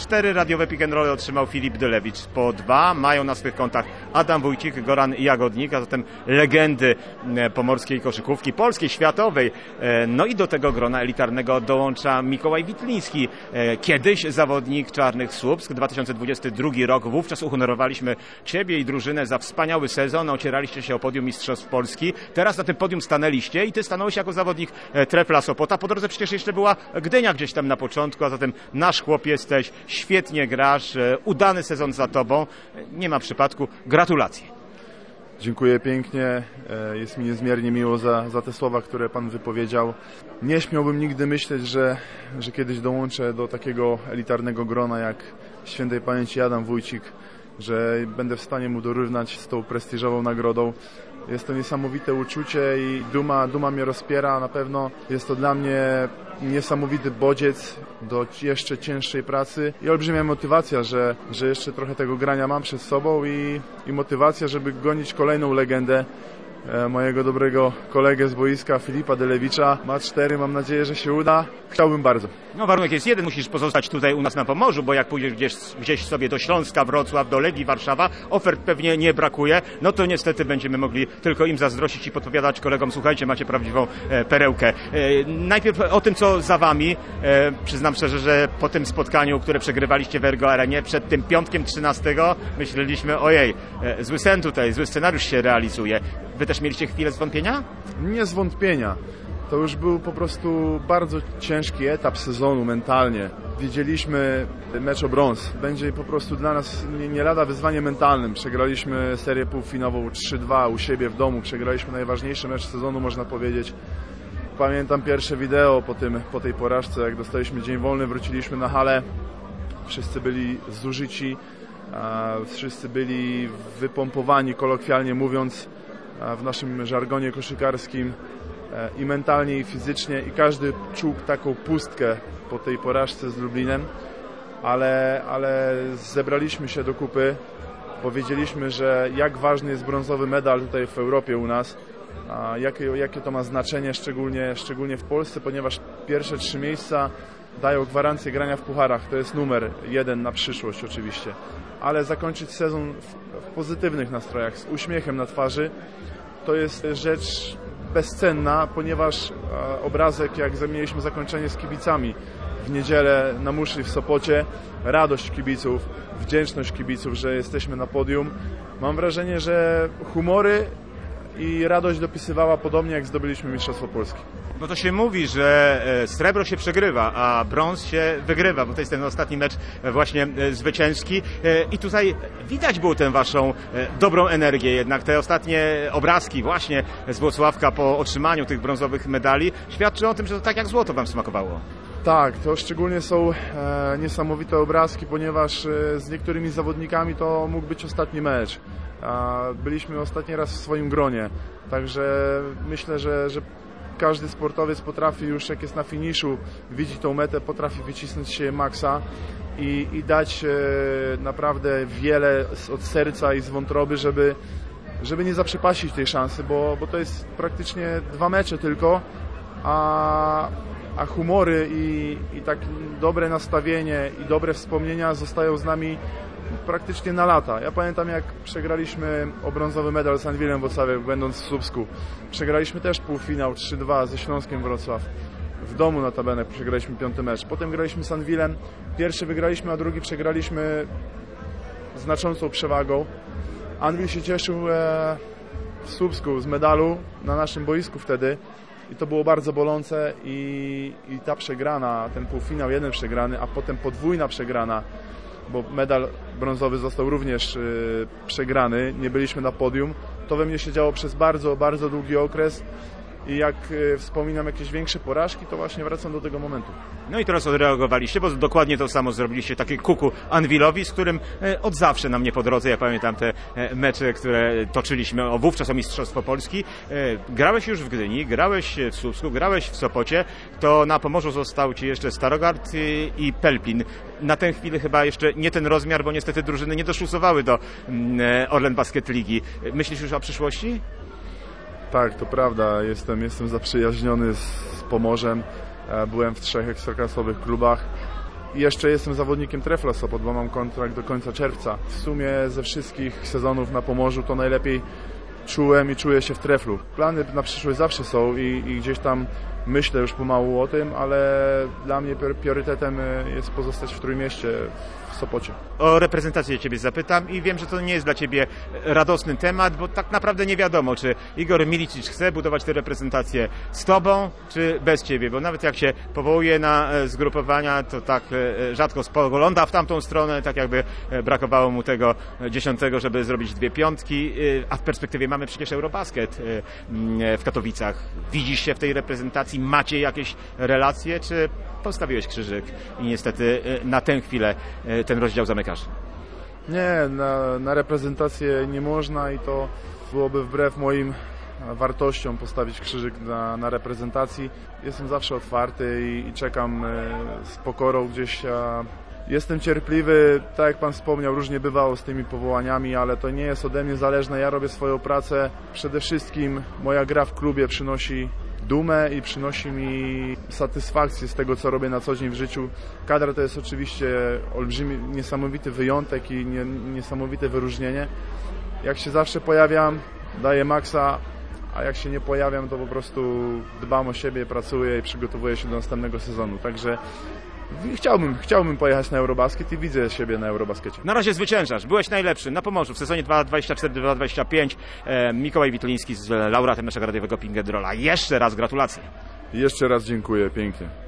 4 radiowe pick and roll otrzymał Filip Dylewicz. Po 2 mają na swych kontach Adam Wójcik, Goran Jagodnik, a zatem legendy pomorskiej koszykówki, polskiej, światowej. No i do tego grona elitarnego dołącza Mikołaj Witliński. Kiedyś zawodnik Czarnych Słupsk, 2022 rok. Wówczas uhonorowaliśmy Ciebie i drużynę za wspaniały sezon. Ocieraliście się o podium Mistrzostw Polski. Teraz na tym podium stanęliście i Ty stanąłeś jako zawodnik Trefla Sopota. Po drodze przecież jeszcze była Gdynia gdzieś tam na początku, a zatem nasz chłop jesteś, świetnie grasz, udany sezon za Tobą. Nie ma przypadku. Gratulacje. Dziękuję pięknie. Jest mi niezmiernie miło za te słowa, które Pan wypowiedział. Nie śmiałbym nigdy myśleć, że kiedyś dołączę do takiego elitarnego grona jak świętej pamięci Adam Wójcik, że będę w stanie mu dorównać z tą prestiżową nagrodą. Jest to niesamowite uczucie i duma mnie rozpiera. Na pewno jest to dla mnie niesamowity bodziec do jeszcze cięższej pracy i olbrzymia motywacja, że jeszcze trochę tego grania mam przed sobą i motywacja, żeby gonić kolejną legendę, mojego dobrego kolegę z boiska, Filipa Dylewicza. Ma 4, mam nadzieję, że się uda. Chciałbym bardzo. No warunek jest jeden, musisz pozostać tutaj u nas na Pomorzu, bo jak pójdziesz gdzieś sobie do Śląska, Wrocław, do Legii, Warszawa, ofert pewnie nie brakuje, no to niestety będziemy mogli tylko im zazdrościć i podpowiadać kolegom, słuchajcie, macie prawdziwą perełkę. Najpierw o tym, co za Wami. Przyznam szczerze, że po tym spotkaniu, które przegrywaliście w Ergo Arenie, przed tym piątkiem 13, myśleliśmy, ojej, zły sen tutaj, zły scenariusz się realizuje. Wy też mieliście chwilę zwątpienia? Nie zwątpienia. To już był po prostu bardzo ciężki etap sezonu mentalnie. Wiedzieliśmy, mecz o brąz będzie po prostu dla nas nie lada wyzwaniem mentalnym. Przegraliśmy serię półfinałową 3-2 u siebie w domu. Przegraliśmy najważniejszy mecz sezonu, można powiedzieć. Pamiętam pierwsze wideo po tej porażce, jak dostaliśmy dzień wolny, wróciliśmy na halę. Wszyscy byli zużyci, wszyscy byli wypompowani, kolokwialnie mówiąc, w naszym żargonie koszykarskim, i mentalnie, i fizycznie, i każdy czuł taką pustkę po tej porażce z Lublinem, ale zebraliśmy się do kupy, powiedzieliśmy, że jak ważny jest brązowy medal tutaj w Europie u nas, a jakie to ma znaczenie, szczególnie w Polsce, ponieważ pierwsze 3 miejsca dają gwarancję grania w pucharach. To jest numer 1 na przyszłość oczywiście, ale zakończyć sezon w pozytywnych nastrojach, z uśmiechem na twarzy, to jest rzecz bezcenna, ponieważ obrazek, jak mieliśmy zakończenie z kibicami w niedzielę na Muszli w Sopocie, radość kibiców, wdzięczność kibiców, że jesteśmy na podium. Mam wrażenie, że humory i radość dopisywała podobnie, jak zdobyliśmy Mistrzostwo Polski. No to się mówi, że srebro się przegrywa, a brąz się wygrywa, bo to jest ten ostatni mecz właśnie zwycięski i tutaj widać było tę Waszą dobrą energię jednak. Te ostatnie obrazki właśnie z Włocławka po otrzymaniu tych brązowych medali świadczą o tym, że to tak jak złoto Wam smakowało. Tak, to szczególnie są niesamowite obrazki, ponieważ z niektórymi zawodnikami to mógł być ostatni mecz. Byliśmy ostatni raz w swoim gronie, także myślę, że każdy sportowiec potrafi już, jak jest na finiszu, widzi tą metę, potrafi wycisnąć się maksa i dać naprawdę wiele od serca i z wątroby, żeby nie zaprzepaścić tej szansy, bo to jest praktycznie 2 mecze tylko, a humory i tak dobre nastawienie i dobre wspomnienia zostają z nami praktycznie na lata. Ja pamiętam, jak przegraliśmy o brązowy medal z Anwilem Wrocławiu, będąc w Słupsku. Przegraliśmy też półfinał 3-2 ze Śląskiem Wrocław. W domu notabene przegraliśmy 5. mecz. Potem graliśmy z Anwilem. Pierwszy wygraliśmy, a drugi przegraliśmy znaczącą przewagą. Anwil się cieszył w Słupsku z medalu na naszym boisku wtedy. I to było bardzo bolące i ta przegrana, ten półfinał jeden przegrany, a potem podwójna przegrana, bo medal brązowy został również przegrany, nie byliśmy na podium. To we mnie się działo przez bardzo, bardzo długi okres i jak wspominam jakieś większe porażki, to właśnie wracam do tego momentu. No i teraz odreagowaliście, bo dokładnie to samo zrobiliście, takie kuku Anwilowi, z którym od zawsze nam nie po drodze. Ja pamiętam te mecze, które toczyliśmy wówczas o Mistrzostwo Polski. Grałeś już w Gdyni, grałeś w Słupsku, grałeś w Sopocie, to na Pomorzu został Ci jeszcze Starogard i Pelplin. Na tę chwilę chyba jeszcze nie ten rozmiar, bo niestety drużyny nie doszlusowały do Orlen Basket Ligi. Myślisz już o przyszłości? Tak, to prawda. Jestem zaprzyjaźniony z Pomorzem. Byłem w 3 ekstraklasowych klubach Jeszcze jestem zawodnikiem Trefla Sopot, bo mam kontrakt do końca czerwca. W sumie ze wszystkich sezonów na Pomorzu to najlepiej czułem i czuję się w Treflu. Plany na przyszłość zawsze są i gdzieś tam myślę już pomału o tym, ale dla mnie priorytetem jest pozostać w Trójmieście, w Sopocie. O reprezentację Ciebie zapytam i wiem, że to nie jest dla Ciebie radosny temat, bo tak naprawdę nie wiadomo, czy Igor Milicic chce budować tę reprezentację z Tobą, czy bez Ciebie, bo nawet jak się powołuje na zgrupowania, to tak rzadko spogląda w tamtą stronę, tak jakby brakowało mu tego 10, żeby zrobić 2 piątki, a w perspektywie mamy przecież Eurobasket w Katowicach. Widzisz się w tej reprezentacji? Macie jakieś relacje, czy postawiłeś krzyżyk i niestety na tę chwilę ten rozdział zamykasz? Nie, na reprezentację nie można i to byłoby wbrew moim wartościom postawić krzyżyk na reprezentacji. Jestem zawsze otwarty i czekam z pokorą gdzieś. Jestem cierpliwy, tak jak Pan wspomniał, różnie bywało z tymi powołaniami, ale to nie jest ode mnie zależne. Ja robię swoją pracę. Przede wszystkim moja gra w klubie przynosi dumę i przynosi mi satysfakcję z tego, co robię na co dzień w życiu. Kadra to jest oczywiście olbrzymi, niesamowity wyjątek i niesamowite wyróżnienie. Jak się zawsze pojawiam, daję maksa, a jak się nie pojawiam, to po prostu dbam o siebie, pracuję i przygotowuję się do następnego sezonu. Także chciałbym pojechać na Eurobasket i widzę siebie na Eurobaskecie. Na razie zwyciężasz. Byłeś najlepszy na Pomorzu w sezonie 2024-2025. Mikołaj Witliński z laureatem naszego radiowego Ping & Rolla. Jeszcze raz gratulacje. Jeszcze raz dziękuję, pięknie.